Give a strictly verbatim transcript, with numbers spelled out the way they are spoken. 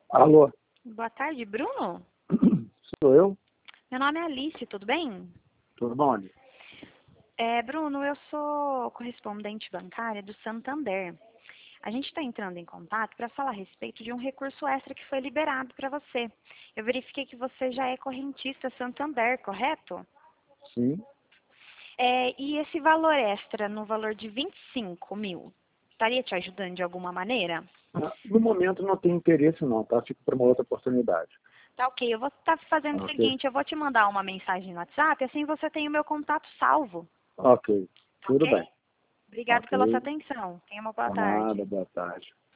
Alô, Boa tarde, Bruno. sou eu? Meu nome é Alice, tudo bem? Tudo bom? É, Bruno, eu sou correspondente bancária do Santander. A gente está entrando em contato para falar a respeito de um recurso extra que foi liberado para você. Eu verifiquei que você já é correntista Santander, correto? Sim. É, e esse valor extra, no valor de vinte e cinco mil, estaria te ajudando de alguma maneira? Ah, No momento não tenho interesse não, tá? Fico para uma outra oportunidade. Tá ok, eu vou estar fazendo o Ok? seguinte, eu vou te mandar uma mensagem no WhatsApp, assim você tem o meu contato salvo, Ok. Tudo ok? bem. Obrigado pela sua Ok. atenção. Tenha uma boa Por tarde. nada, boa tarde.